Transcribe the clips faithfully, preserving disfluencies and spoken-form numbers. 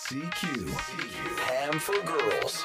シーキュー Ham for Girls。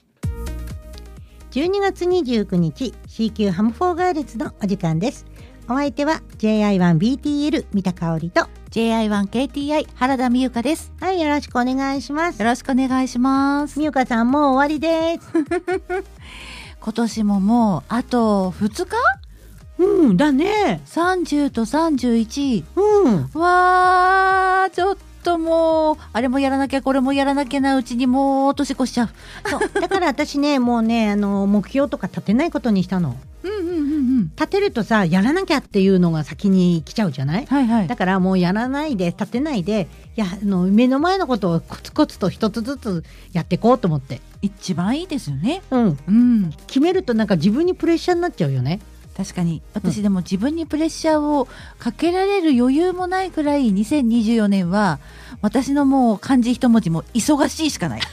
じゅうにがつにじゅうくにち シーキュー ハムフォーガールズのお時間です。お相手は ジェイアイワンビーティーエル 三田香織とジェイアイワンケーティーアイ 原田美優香です。 はい、よろしくお願いします。 よろしくお願いします。 美優香さん、もう終わりです。 今年ももうあとふつか？ うんだね。 さんじゅうとさんじゅういち。 うん。 わー、ちょっともうあれもやらなきゃこれもやらなきゃなうちにもう年越しちゃう。 そうだから私ね、もうね、あの目標とか立てないことにしたの。 うんうんうんうん。 立てるとさ、やらなきゃっていうのが先に来ちゃうじゃない。 はいはい。 だからもうやらないで、立てないで、いや、あの目の前のことをコツコツと一つずつやっていこうと思って。 一番いいですよね。 うんうん。 決めるとなんか自分にプレッシャーになっちゃうよね。 確かに私でも自分にプレッシャーをかけられる余裕もないくらいにせんにじゅうよねんは私のもう漢字一文字も忙しいしかない。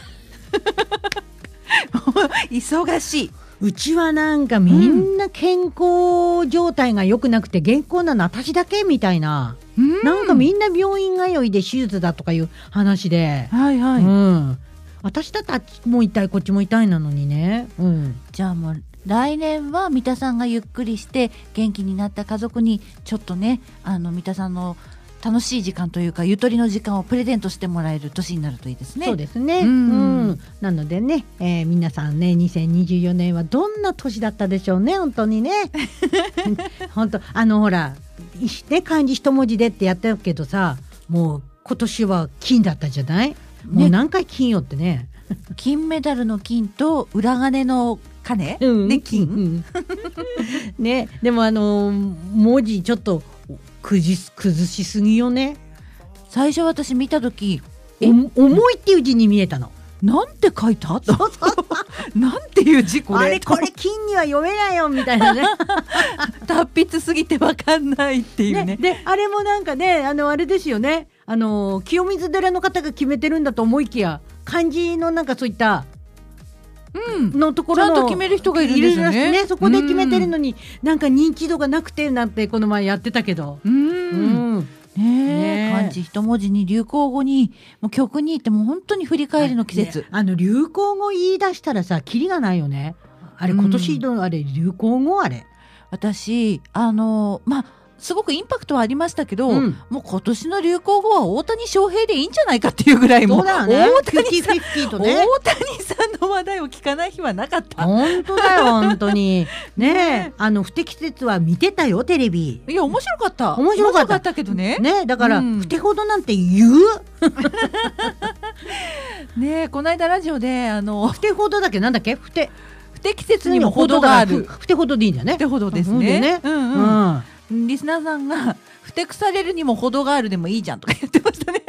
忙しい。 うちはなんかみんな健康状態が良くなくて健康なの私だけみたいな、 うん、 なんかみんな病院通いで手術だとかいう話で、 はいはい、 うん、私だってあっちも痛いこっちも痛いなのにね、うん、 じゃあもう来年は三田さんがゆっくりして元気になった家族にちょっとね、あの三田さんの楽しい時間というかゆとりの時間をプレゼントしてもらえる年になるといいですね。 そうですね、 うんうん、なのでね、えー、皆さんねにせんにじゅうよねんはどんな年だったでしょうね、本当にね。本当あのほら、ね、漢字一文字でってやってるけどさ、もう今年は金だったじゃない、もう何回金よってね。 金メダルの金と裏金の金、 うん、 ね金、うん、 ね、でもあの文字ちょっと崩し、崩しすぎよね。 最初私見た時え重いっていう字に見えたの。 なんて書いた？そうそうなんていう字これ。 あれこれ金には読めないよみたいなね。 達筆すぎて分かんないっていうね。 ねであれもなんかね、あのあれですよね、あの清水寺の方が決めてるんだと思いきや、漢字のなんかそういったうん、 のところのちゃんと決める人がいるんですよね。 ね、そこで決めてるのに、なんか認知度がなくてなんてこの前やってたけど、 うん、 うんねえ、ね、漢字一文字に流行語にもう曲にってもう本当に振り返りの季節、 ね、あの流行語言い出したらさキリがないよね。あれ今年のあれ流行語、あれ私あのまあすごくインパクトはありましたけど、うん、もう今年の流行語は大谷翔平でいいんじゃないかっていうぐらいもう、 そうだね、 大谷さん、 フィフティーフィフティーとね、 大谷さんの話題を聞かない日はなかった。 本当だよ本当にねえ、あの不適切は見てたよテレビ。 いや面白かった面白かった、 ったけどね。 ねだから、うん、不手ほどなんて言うねこの間ラジオであの不手ほどだっけ、なんだっけ、不手不適切にも程がある、 不手ほどでいいんだよね。 不手ほどですね、 ね、 うんうんうん、リスナーさんがふてくされるにも程があるでもいいじゃんとか言ってましたね。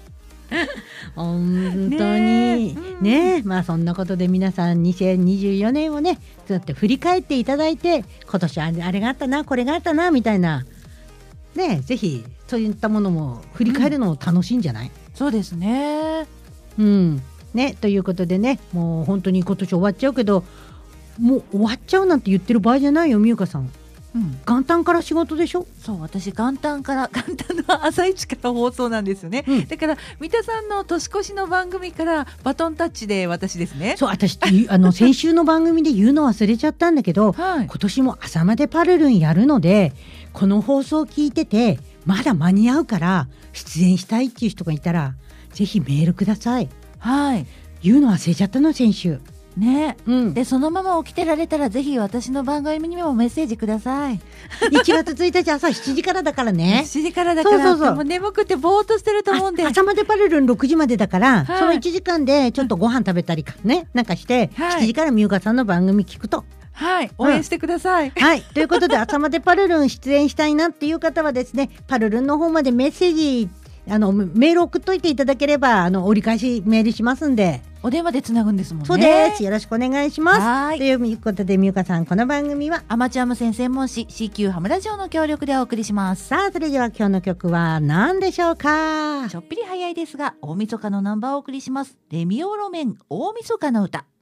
本当に ね, ね、まあそんなことで皆さんにせんにじゅうよねんをねそうやって振り返っていただいて、今年あれがあったなこれがあったなみたいなね、ぜひそういったものも振り返るのも楽しいんじゃない、うん、 そうですね、 うんね、ということでね、もう本当に今年終わっちゃうけど、もう終わっちゃうなんて言ってる場合じゃないよ美優香さん。うん、元旦から仕事でしょ。 そう、私元旦から元旦の朝一から放送なんですよね、うん、だから三田さんの年越しの番組からバトンタッチで私ですね。 そう、私あの先週の番組で言うの忘れちゃったんだけど、はい、今年も朝までパルルンやるので、この放送聞いててまだ間に合うから出演したいっていう人がいたらぜひメールください。 はい、 言うの忘れちゃったの先週ね、 うん、 でそのまま起きてられたらぜひ私の番組にもメッセージください。 いちがつついたち朝しちじからだからね。 しちじからだから、そうそうそう、もう眠くてぼーっとしてると思うんで、 朝までパルルンろくじまでだから、はい、そのいちじかんでちょっとご飯食べたりかねなんかして、はい、しちじから美優香さんの番組聞くと、 はい、応援してください、 うん、はい、ということで朝までパルルン出演したいなっていう方はですね、パルルンの方までメッセージあのメール送っといていただければ、あの折り返しメールしますんで。 お電話でつなぐんですもんね。 そうです、よろしくお願いします。 はい、 ということで美優香さん、この番組はアマチュア無線専門誌 シーキュー ハムラジオの協力でお送りします。 さあそれでは今日の曲は何でしょうか。 ちょっぴり早いですが大晦日のナンバーをお送りします。レミオロメン大晦日の歌。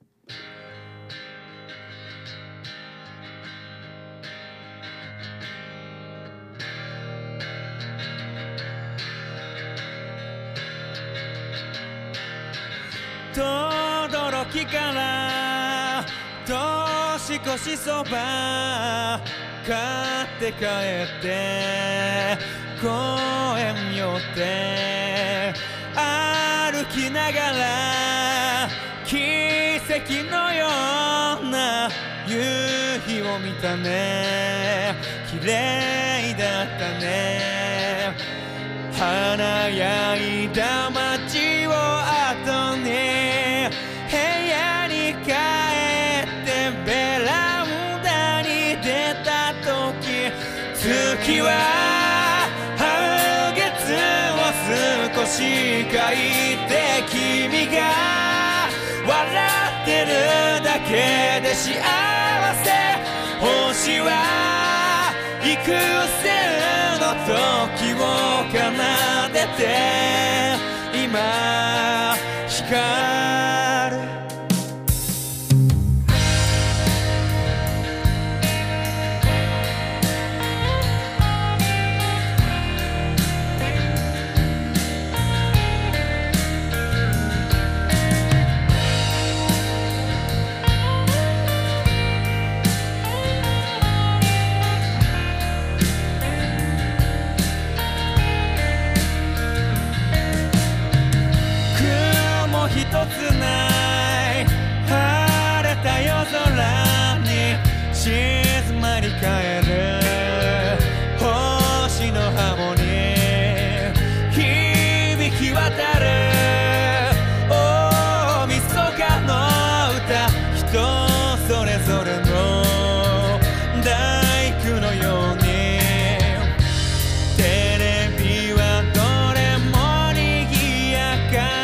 と驚きから年越しそば買って帰って公園寄って歩きながら奇跡のような夕日を見たね綺麗だったね華やいだ街を後に部屋に帰ってベランダに出た時月は半月を少し描いて君が笑ってるだけで幸せ星は幾千の時を奏でて今光る一つない晴れた夜空に静まり返る星のハモに響き渡る大晦日の歌人それぞれの大工のようにテレビはどれもにぎやか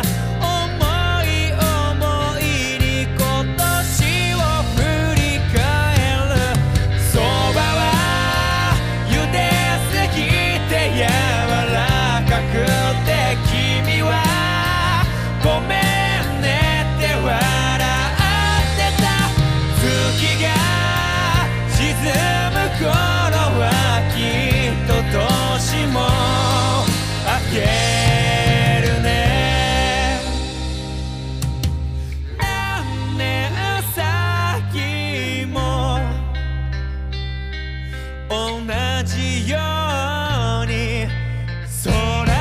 君はごめんねって笑ってた月が沈む頃はきっと年も明けるね何年先も同じように空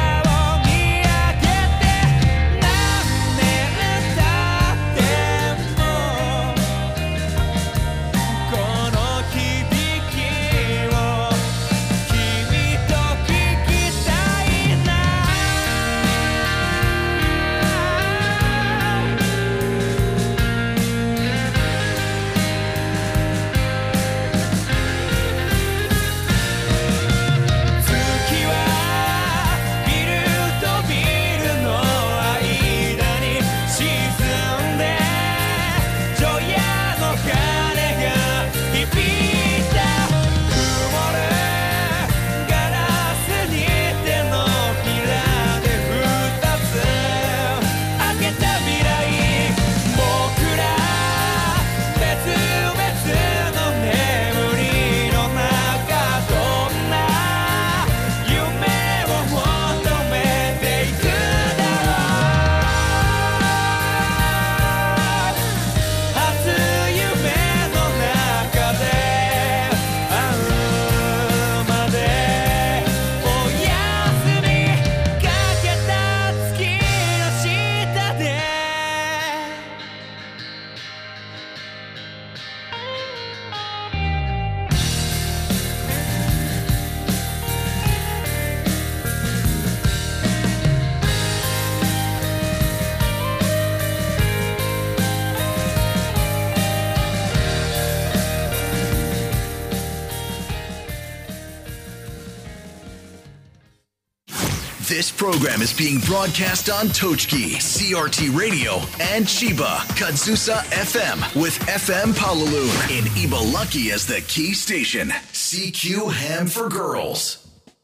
This program is being broadcast on Tochki, C R T Radio, and Chiba, Kadzusa F M, with F M Paulaloon in Ibaraki as the key station. C Q Ham for Girls.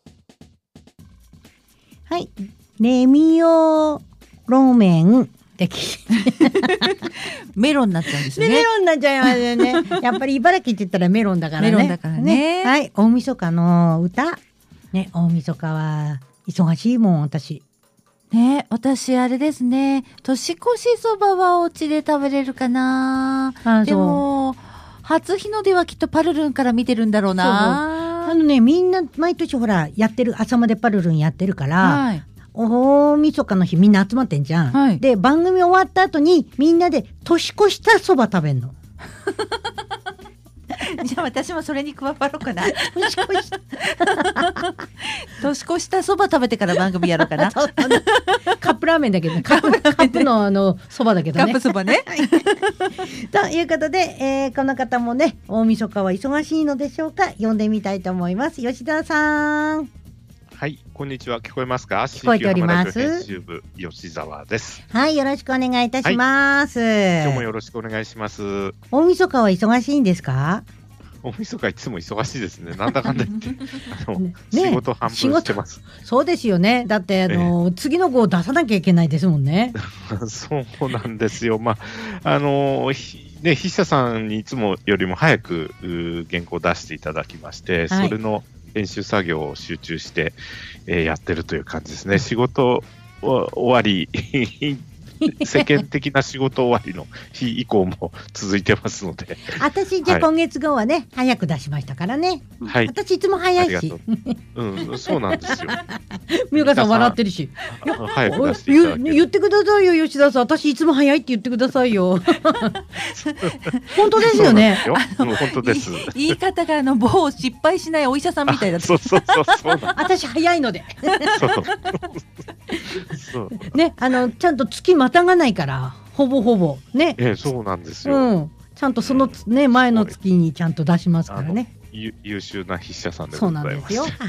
はい。レミオロメンできメロンになっちゃうんですよね。 メロンになっちゃいますよね。やっぱり茨城って言ったらメロンだからね。 メロンだからね。 ねはい。大晦日の歌。ね、大晦日は忙しいもん、私。 ね、私あれですね、年越しそばはお家で食べれるかな。 あでも初日の出はきっとパルルンから見てるんだろうな。 あのね、みんな毎年ほらやってる、朝までパルルンやってるから、 はい、 大晦日の日みんな集まってんじゃん、 はい、 で番組終わった後にみんなで年越したそば食べんのじゃあ私もそれに加わろうかな。 年越し年越したそば食べてから番組やろうかな。 カップラーメンだけど、ね、カップカップのあのそばだけどね。 カップそばね。 ということで、えー、この方もね、大晦日は忙しいのでしょうか。呼んでみたいと思います。吉田さん。 はい、こんにちは。聞こえますか？ 聞こえております。 編集部吉澤です。 はい、よろしくお願いいたします。はい、 今日もよろしくお願いします。 大晦日は忙しいんですか？ 大晦日いつも忙しいですね。なんだかんだ言ってあの、ね、仕事半分してます。 そうですよね。だってあの、えー、次の号を出さなきゃいけないですもんね。 そうなんですよ。まああのね、筆者さんにいつもよりも早く原稿を出していただきまして、はい、それの編集作業を集中して、えー、やってるという感じですね。仕事終わり世間的な仕事終わりの日以降も続いてますので、 私じゃあ今月号はね、はい、早く出しましたからね、はい、私いつも早いし、 うん、そうなんですよ。 美香さん笑ってるし、 早く出していただける。 言ってくださいよ吉田さん、私いつも早いって言ってくださいよ。本当ですよね。 本当です。 言い方があの某失敗しないお医者さんみたいだった。 そうそうそうそう。 私早いので。 そうそうね、あのちゃんと月またがないからほぼほぼね、 ええ、そうなんですよ、 うん、ちゃんとその、ね、うん、前の月にちゃんと出しますからね。 優秀な筆者さんでございます。そうなんですよ。はい、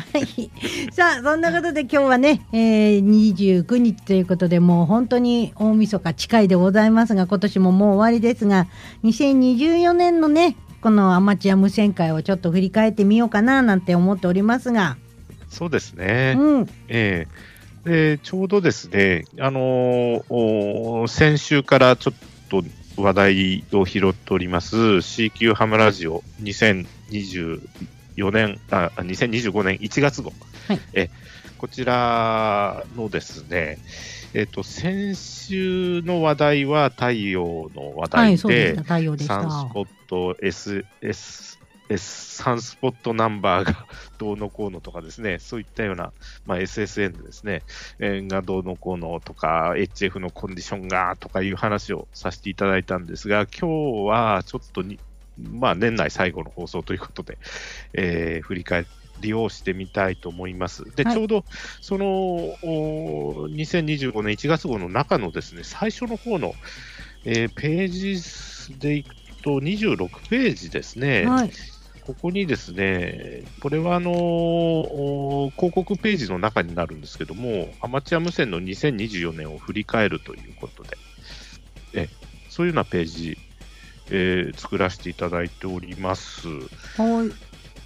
さあそんなことで今日はね、えー、にじゅうくにちということで、もう本当に大晦日近いでございますが、今年ももう終わりですが、にせんにじゅうよねんのねこのアマチュア無線会をちょっと振り返ってみようかななんて思っておりますが。 そうですね、 うん、 えーでちょうどですね、あのー、先週からちょっと話題を拾っております シーキュー ハムラジオにせんにじゅうよねんあにせんにじゅうごねんいちがつごう、はい、えこちらのですね、えっと、先週の話題は太陽の話題 で,、はい、で太陽でした。 サンスポット エスエスサンスポットナンバーがどうのこうのとかですね、そういったような、まあ、エスエスエヌ ですね、えー、がどうのこうのとか エイチエフ のコンディションがとかいう話をさせていただいたんですが、今日はちょっとに、まあ、年内最後の放送ということで、えー、振り返りをしてみたいと思います。で、はい、ちょうどそのにせんにじゅうごねんいちがつごうの中のですね、最初の方の、えー、ページでいくとにじゅうろくページですね。はい、ここにですね、これはあのー、広告ページの中になるんですけども、アマチュア無線のにせんにじゅうよねんを振り返るということで、えそういうようなページ、えー、作らせていただいております。 はい、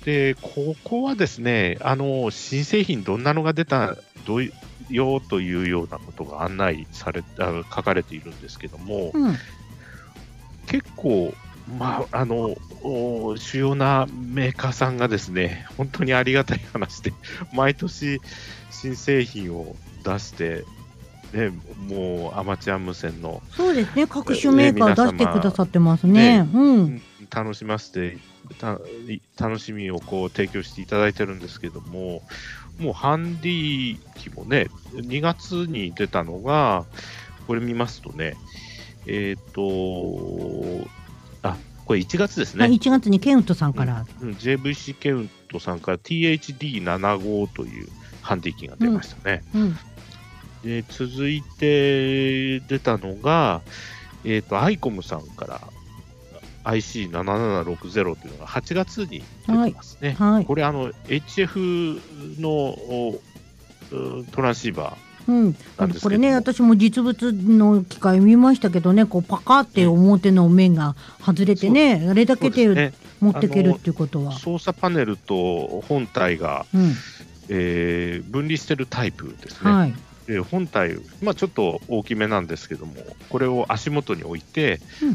で、ここはですね、あの新製品どんなのが出たどうよというようなことが案内されあ書かれているんですけども、うん、結構まあ、あの主要なメーカーさんがですね、本当にありがたい話で毎年新製品を出して、ね、もうアマチュア無線のそうですね、各種メーカー出してくださってますね。ね、うん、 楽しませてた楽しみをこう提供していただいてるんですけども、もうハンディ機もね、にがつに出たのがこれ見ますとね、えっ、ー、とあ、これいちがつですね。 いちがつにケウントさんから、 うんうん、ジェーブイシー ケウントさんから ティーエイチディーななじゅうご というハンディ機が出ましたね。うんうん、で続いて出たのが、えーと、アイコムさんから アイシーななななろくゼロ というのがはちがつに出てますね。はいはい、これあの エイチエフ のトランシーバーうん、これね、私も実物の機械見ましたけどね、こうパカって表の面が外れてね、うん、あれだけで、ね、持っていけるっていうことは操作パネルと本体が、うんえー、分離してるタイプですね。はい、で本体、まあ、ちょっと大きめなんですけども、これを足元に置いて、うん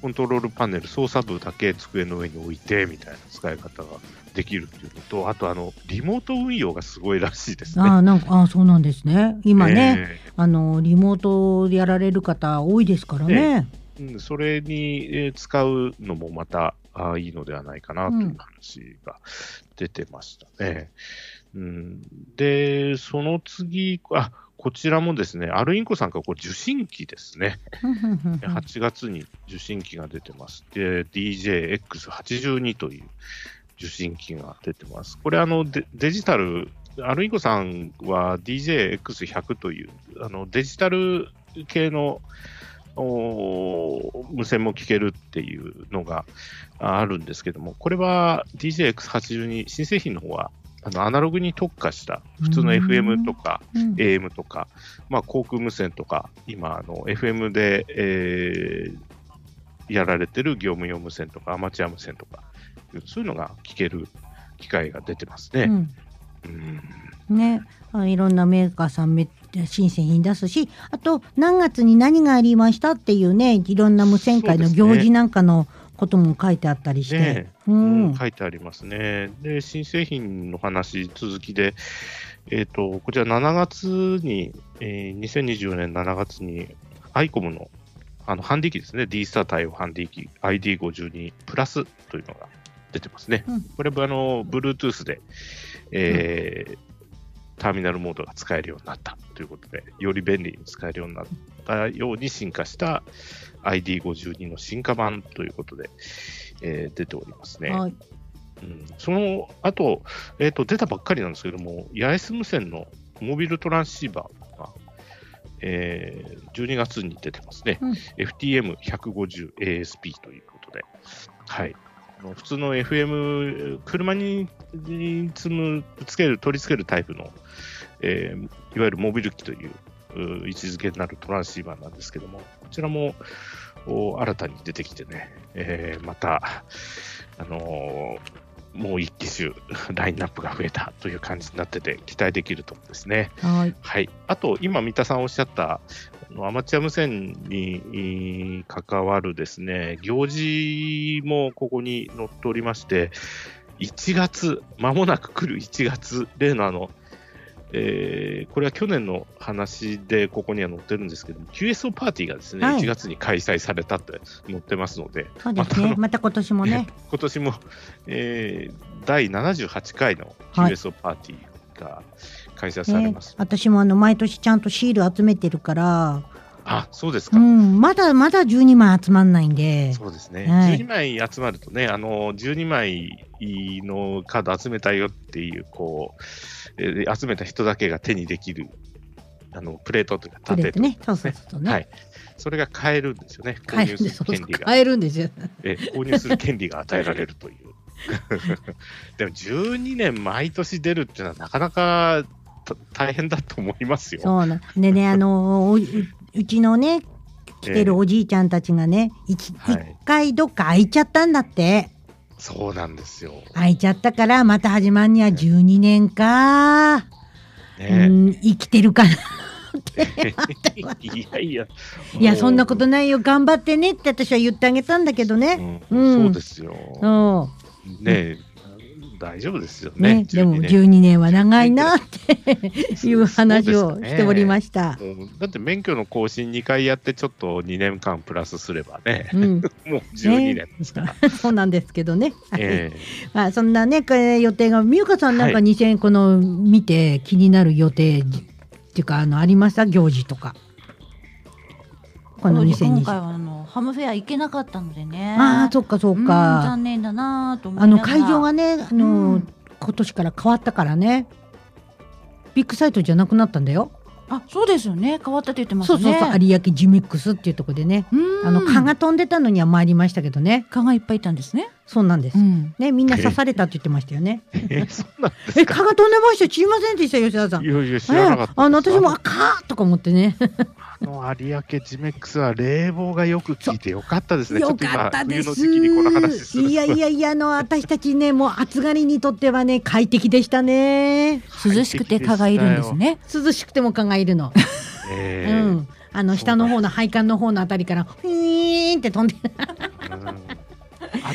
コントロールパネル、操作部だけ机の上に置いてみたいな使い方ができるというのと、あとあのリモート運用がすごいらしいですね。 あなんかあそうなんですね。今ね、 えあのリモートでやられる方多いですからね。 ーうん、それにえー使うのもまたあいいのではないかなという話が出てましたね。うん、で、その次、あこちらもですね、アルインコさんからこう受信機ですね。はちがつに受信機が出てます。で、ディージェーエックスはちじゅうに という受信機が出てます。これあのデ、デジタル、アルインコさんは ディージェーエックスひゃく というあのデジタル系の無線も聞けるっていうのがあるんですけども、これは ディージェーエックスはちじゅうに 新製品の方はあのアナログに特化した普通の エフエム とか エーエム とか、まあ、航空無線とか今あの エフエム で、えー、やられてる業務用無線とかアマチュア無線とかそういうのが聞ける機会が出てますね。 うんうん、 ね、いろんなメーカーさんめ新製品出すし、あと何月に何がありましたっていうね、いろんな無線会の行事なんかのことも書いてあったりして、 ねうんうん、書いてありますね。で、新製品の話続きで、えーと、こちらしちがつに、えー、にせんにじゅうよねんしちがつにアイコムのあのハンディ機ですね、D スター対応ハンディ機 アイディーごじゅうに プラスというのが出てますね。 うん、 これはあの Bluetooth で、えーうん、ターミナルモードが使えるようになったということで、より便利に使えるようになったように進化した アイディーごじゅうに の進化版ということで、えー、出ておりますね。 はいうん、その後、えーと、出たばっかりなんですけども、八重洲無線のモビルトランシーバーが、えー、じゅうにがつに出てますね。 うん、 エフティーエムひゃくごじゅうエーエスピー ということで、はい。普通の エフエム、車に積む、つける、取り付けるタイプの、えー、いわゆるモビル機という位置づけになるトランシーバーなんですけども、こちらも新たに出てきてね、えー、また、あのー、もう一機種ラインナップが増えたという感じになってて期待できるところですね。 はい。 はい。あと、今、三田さんおっしゃった、アマチュア無線に関わるですね、行事もここに載っておりまして、いちがつ、まもなく来るいちがつ、例のあの、えー、これは去年の話でここには載ってるんですけども、キューエスオー パーティーがですね、はい、いちがつに開催されたって載ってますので、 そうですね、また、また今年もね。 今年も、えー、だいななじゅうはちかいの キューエスオー パーティーが開催されます。 ね、私もあの毎年ちゃんとシール集めてるから、 あ、そうですか。 うん、まだまだじゅうにまい集まんないんで。 そうですね。 はい、 じゅうにまい集まるとね、あのじゅうにまいのカード集めたよっていうこう、えー、集めた人だけが手にできるあのプレートというか盾とか、 ね、そうそうそうね。 はい。それが買えるんですよね。購入する権利が。 買えるんですよ。 え、購入する権利が与えられるという。でもじゅうにねん毎年出るっていうのはなかなか大変だと思いますよ。 そうなんでね、あのー、うちのね来てるおじいちゃんたちがね、えー、一、はい、回どっか空いちゃったんだって。 そうなんですよ。 空いちゃったからまた始まるにはじゅうにねんか、ね、うん生きてるかなっていやいやいやそんなことないよ、頑張ってねって私は言ってあげたんだけどね、 うんうん、そうですよ。 そうねえ、大丈夫ですよね。 ね、でもじゅうにねんは長いなっていう話をしておりました。 ね、だって免許の更新にかいやってちょっとにねんかんプラスすればね、うん、もうじゅうにねんですから、 ね、そうなんですけどね、 えーまあ、そんなね予定が、美優香さんなんかにせん、はい、この見て気になる予定っていうかあのありました？行事とか。 このにせんにじゅう今回はあのハムフェア行けなかったのでね。 ああ、そっかそっか。 残念だなと思いながら。 あの会場がね、あの、うん、今年から変わったからね。ビッグサイトじゃなくなったんだよ。 あ、そうですよね。変わったって言ってますね。 そうそうそう、有明ジミックスっていうところでね。あの蚊が飛んでたのには参りましたけどね。 蚊がいっぱいいたんですね。 そうなんです。うん、ね、みんな刺されたって言ってましたよね。 え、そうなんですか。 え、蚊が飛んでました。知りませんでした、吉田さん。 いやいや、知らなかった。 あの私もあ蚊とか思ってね。 あの有明ジメックスは冷房がよく効いてよかったですね。 よかったです。 ちょっと今冬の時期にこの話する。 いやいやいや、あの私たちね、もう暑がりにとってはね快適でしたね。 涼しくて蚊がいるんですね。 涼しくても蚊がいるの。 えー、 うん。あの下の方の配管の方のあたりからふーんって飛んで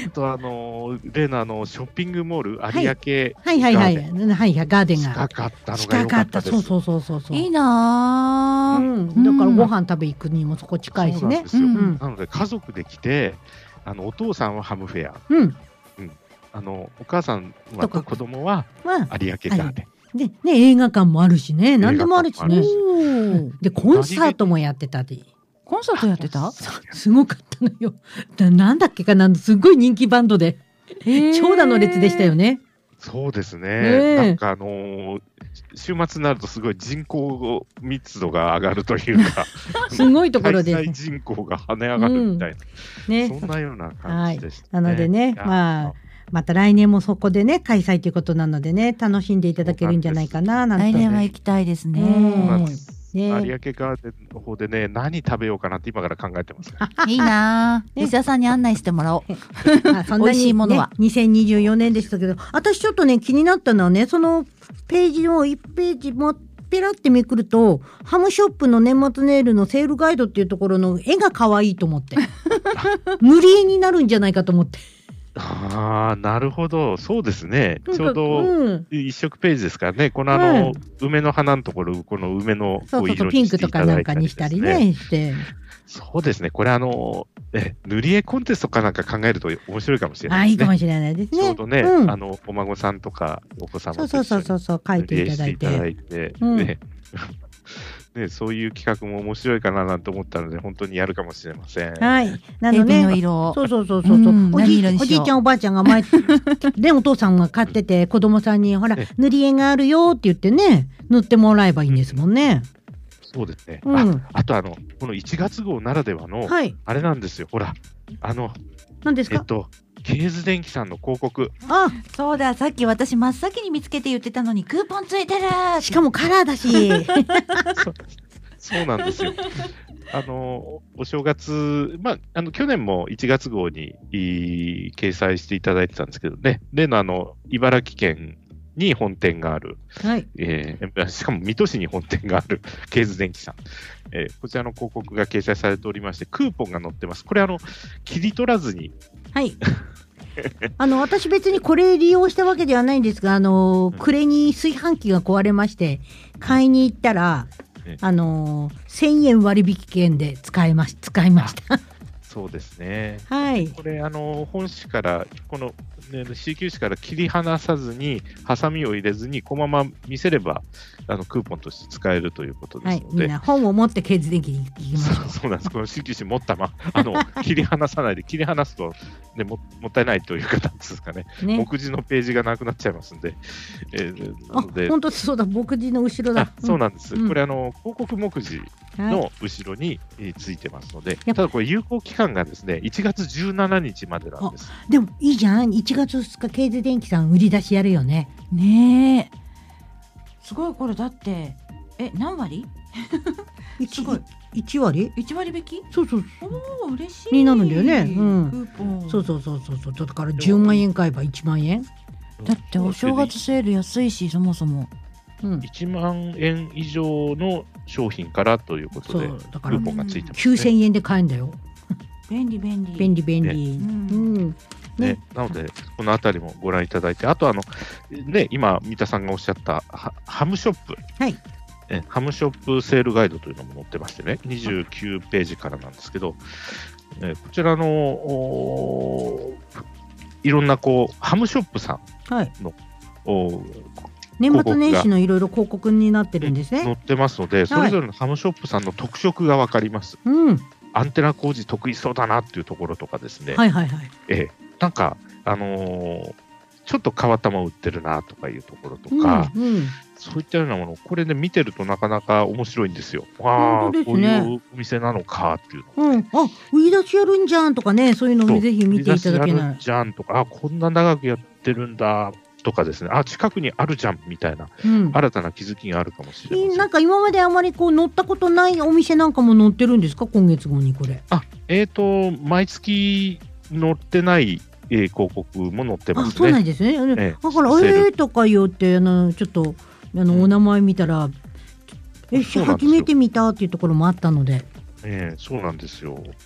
とあの例のあのショッピングモール有明、 はいはいはいはいはいガーデンが近かったのが近良かかったたっです。 そうそうそうそうそういいなうー、 ん、だからご飯食べ行くにもそこ近いしねそうなんですよ、 うんなので家族で来て、あのお父さんはハムフェア、 うんあのお母さんはとかと子供はまあ有明ガーデン、 でね映画館もあるしね何でもあるしね映画館もあおーでコンサートもやってたでコンサートやってた？ すごかったのよだなんだっけかなすごい人気バンドで長蛇の列でしたよね。 そうですね、 ねえなんかあのー週末になるとすごい人口密度が上がるというかすごいところで開催人口が跳ね上がるみたいな、 ねそんなような感じでした、ねなのでねいやまあまた来年もそこでね開催ということなのでね楽しんでいただけるんじゃないかななんて来年は行きたいですね。 そうなんですね有明ガーデンの方でね何食べようかなって今から考えてます、ね、 いいなー。リサさんに案内してもらおう。 あそんなに美味しいものはね、にせんにじゅうよねんでしたけど私ちょっとね気になったのはねそのページをいちページもペラってめくるとハムショップの年末ネイルのセールガイドっていうところの絵が可愛いと思って無理になるんじゃないかと思ってああなるほどそうですねなんかちょうどうん一色ページですからねこのあの、 うん梅の花のところこの梅のそうそうそうお色ピンクとかにしていただないんかにしたりねしてそうですねこれあのえ塗り絵コンテストかなんか考えると面白いかもしれあないですねいいかもしれないですねちょうどね、 うんあのお孫さんとかお子様そうそうそうそうそう書いていただいて塗り絵していただいて、 うんねね、そういう企画も面白いかななんて思ったので本当にやるかもしれません。 はいなエビのでの色を。 そうそうそうそうそう、 うんおじい何色にしようおじいちゃんおばあちゃんが前でお父さんが買ってて子供さんにほらえ塗り絵があるよって言ってね塗ってもらえばいいんですもんね。 そうですね、 うんああとあのこのいちがつ号ならではの、 はいあれなんですよほらあの何ですか、 えっとケーズ電機さんの広告あそうだ、さっき私真っ先に見つけて言ってたのにクーポンついてる。 しかもカラーだしそうそうなんですよ。あのお正月、まあ、あの去年もいちがつ号にい掲載していただいてたんですけどね、例のあの茨城県に本店がある、 はいえーしかも水戸市に本店があるケーズ電機さん、えーこちらの広告が掲載されておりまして、クーポンが載ってます。これあの、切り取らずに、 はいあの私別にこれ利用したわけではないんですがあの暮れに炊飯器が壊れまして買いに行ったらねあのせんえん割引券で使いまし使いましたそうですね。 はいこれ、あの本紙から、この、ね、シーキュー 紙から切り離さずに、ハサミを入れずに、このまま見せれば、あのクーポンとして使えるということではいすので、 みんな本を持ってケーズ電機に行きましょそうそうなんです、この シーキュー 紙持ったまま、あの切り離さないで、切り離すと、ね、ももったいないというか、なんですかね、 うね目次のページがなくなっちゃいますんで、えーあなので本当そうだ目次の後ろだあそうなんです、 うんこれあの、広告目次はいの後ろに、えーついてますので、 やっただこれ、有効期間がですねいちがつじゅうしちにちまでなんです。 でもいいじゃんいちがつふつかケーズ電機さん売り出しやるよねねえ。すごいこれだってえ何割？すごいいち割いち割引き？ そうそうおお嬉しい。 になるんだよねうんクーポン。 そうそうそうそうそうだからじゅうまんえん買えばいちまんえんだってお正月セール安いしそもそも。 うんいちまんえん以上の商品からということで、 そうだからクーポンがついてます、ね。 きゅうせんえんで買えんだよ便利便利。 便利便利、 ねうんねね、 なので、このあたりもご覧いただいて、あとあの、ね、今、三田さんがおっしゃったハハムショップ、 はいえハムショップセールガイドというのも載ってましてね、にじゅうきゅうページからなんですけど、えこちらのおいろんなこうハムショップさんはいのお年末年始のいろいろ広告になってるんですね載ってますので、それぞれのハムショップさんの特色が分かります。 うんアンテナ工事得意そうだなっていうところとかですね、 はいはいはいええなんか、あのーちょっと変わったもの売ってるなとかいうところとか、 うんうんそういったようなもの、これね、見てるとなかなか面白いんですよ。わあ、 本当ですこうねいうお店なのかっていうの。 うん、あ売り出しやるんじゃんとかねそういうのをぜひ見ていただけ売り出しやるないじゃんとか、あ、こんな長くやってるんだとかですね、あ、近くにあるじゃんみたいな、 うん新たな気づきがあるかもしれません。 なんか今まであまりこう乗ったことないお店なんかも載ってるんですか今月号にこれあ、えっ、と、毎月載ってない、えー広告も載ってますね。 あそうなんですね、 ええだからセールえーとか言ってあのちょっとあの、 うんお名前見たらえそうなんですよ初めて見たっていうところもあったのでええそうなんですよ。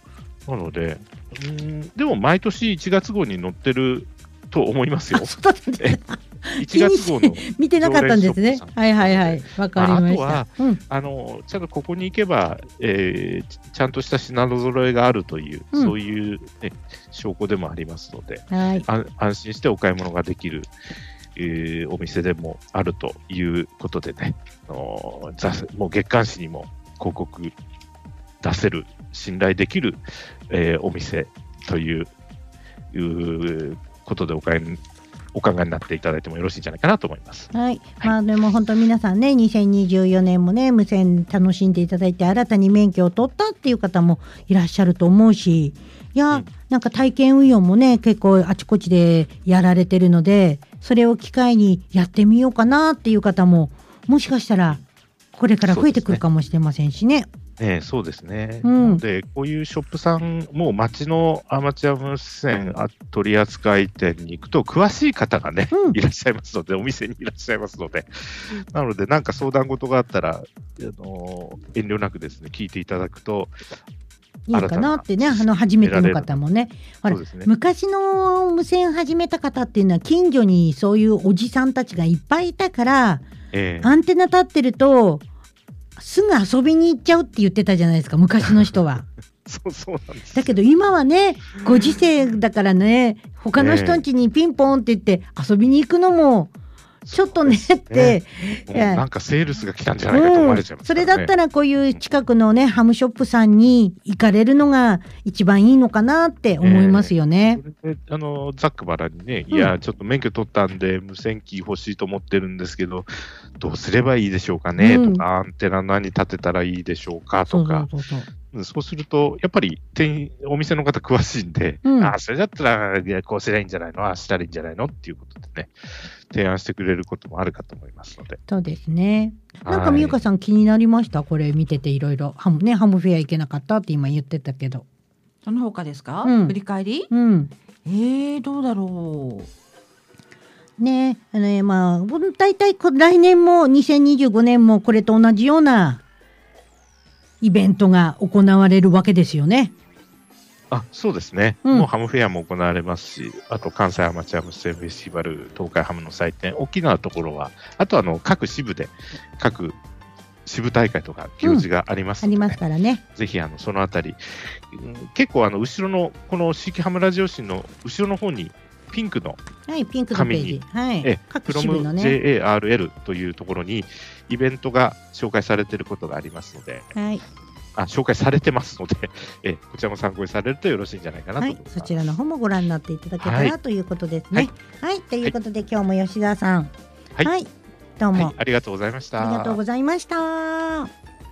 なので、うーんでも毎年いちがつ号に載ってると思いますよ。 そうだねいちがつ号の見てなかったんですね。はいはいはい。わかりました。 あとは、うん、あのちゃんとここに行けば、えー、ちゃんとした品揃えがあるという、うん、そういう、ね、証拠でもありますので、はい、あ安心してお買い物ができる、えー、お店でもあるということでね、あのもう月刊誌にも広告出せる、信頼できる、えー、お店という、いうことでお買いお考えになっていただいてもよろしいんじゃないかなと思います。 はい。はい、まあでも本当皆さんね、にせんにじゅうよねんもね、無線楽しんでいただいて、新たに免許を取ったっていう方もいらっしゃると思うし、いや、うん、なんか体験運用もね、結構あちこちでやられてるので、それを機会にやってみようかなっていう方も、もしかしたらこれから増えてくるかもしれませんしね。 ええ、そうですね。 うん、 なので、こういうショップさん、もう街のアマチュア無線取扱店に行くと、詳しい方がね、うん、いらっしゃいますので、お店にいらっしゃいますので、なので、なんか相談事があったら、あの遠慮なくですね、聞いていただくと、 いいかなってね、あの初めての方もね、ほら、ね、昔の無線始めた方っていうのは、近所にそういうおじさんたちがいっぱいいたから、えー、アンテナ立ってると、すぐ遊びに行っちゃうって言ってたじゃないですか、昔の人は。 そうそうなんです。 だけど今はね、ご時世だからね、他の人ん家にピンポンって言って遊びに行くのもちょっとねって、 ね、なんかセールスが来たんじゃないかと思われちゃいますからね、 うん、それだったらこういう近くのねハムショップさんに行かれるのが一番いいのかなって思いますよね。 えー、それであのざっくばらんにね、いやちょっと免許取ったんで無線機欲しいと思ってるんですけど、どうすればいいでしょうかね、うん、とか、アンテナ何立てたらいいでしょうかとか、そうそうそうそう、そうすると、やっぱり店お店の方詳しいんで、うん、あそれだったらこうすればいいんじゃないの、ああしたらいいんじゃないのっていうことでね、提案してくれることもあるかと思いますので。 そうですね。なんかみゆかさん気になりました、これ見てていろいろ。ハムね、ハムフェア行けなかったって今言ってたけど。 その他ですか、 うん、 振り返り、 うん、 えー、どうだろう。 ねえ、あのね、まあ、大体来年もにせんにじゅうごねんもこれと同じようなイベントが行われるわけですよね。 あ、そうですね、うん、もうハムフェアも行われますし、あと関西アマチュア無線フェスティバル、東海ハムの祭典、大きなところは、あとあの各支部で、各支部大会とか行事がありますので、ね、 うん、ありますからね。 ぜひあのそのあたり、うん、結構あの後ろの、この地域ハムラジオ誌の後ろの方に、ピンクの紙に、 はい、 各支部のね、フロム ジェイエーアールエル というところにイベントが紹介されていることがありますので、 はい、 あ紹介されてますのでえ、こちらも参考にされるとよろしいんじゃないかなと思います。 はい、そちらの方もご覧になっていただけたら、はい、ということですね。はい、はい、ということで、はい、今日も吉田さん、 はい、 はい、どうも、はい、 ありがとうございました。 ありがとうございました。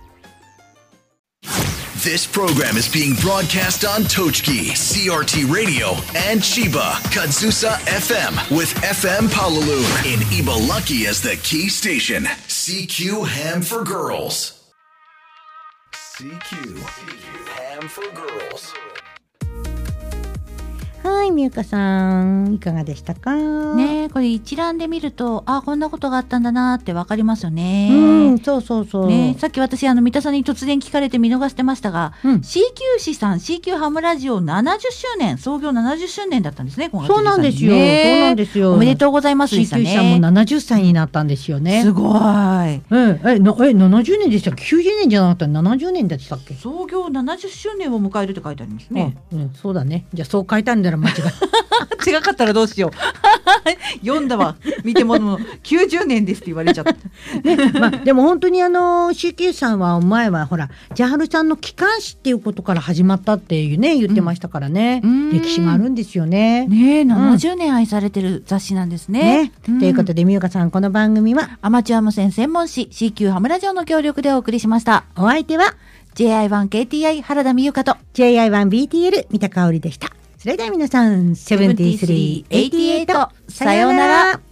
This program is being broadcast on Tochki, C R T Radio, and Chiba, Kadzusa F M, with F M Palalune in Ibaraki as the key station. C Q Ham for Girls. C Q Ham for Girls. はい、みゆかさんいかがでしたかね。これ一覧で見ると、あ、こんなことがあったんだなってわかりますよね。 うん、そうそうそう、 ね、さっき私あの三田さんに突然聞かれて見逃してましたが、うん、シーキュー 誌さん シーキュー ハムラジオななじゅっしゅうねん、創業ななじゅっしゅうねんだったんですね。今月そうなんですよ、そうなんですよ。 おめでとうございますでしたね。 シーキュー さんもななじゅっさいになったんですよね。 すごい。 ええなえななじゅうねんでしたっけ？きゅうじゅうねんじゃなかったらななじゅうねんでしたっけ？ 創業ななじゅっしゅうねんを迎えるって書いてありますね。 うん、そうだね。じゃあそう書いてあるんだら間違い違かったらどうしよう読んだわ、見てもきゅうじゅうねんですって言われちゃった、 ね、まあ、でも本当にあの シーキュー さんは前はほらジャハルさんの機関誌っていうことから始まったっていうね言ってましたからね、うん、歴史があるんですよね。 ねえ、ななじゅうねん愛されてる雑誌なんですね。 ね、うん、ということでみゆかさん、この番組はアマチュア無線専門誌 シーキュー ハムラジオの協力でお送りしました。 お相手はジェイアイワンケーティーアイ 原田美由香とジェイアイワンビーティーエル 三田香織でした。それでは皆さん、セブンティースリーエイティエイト、さようなら。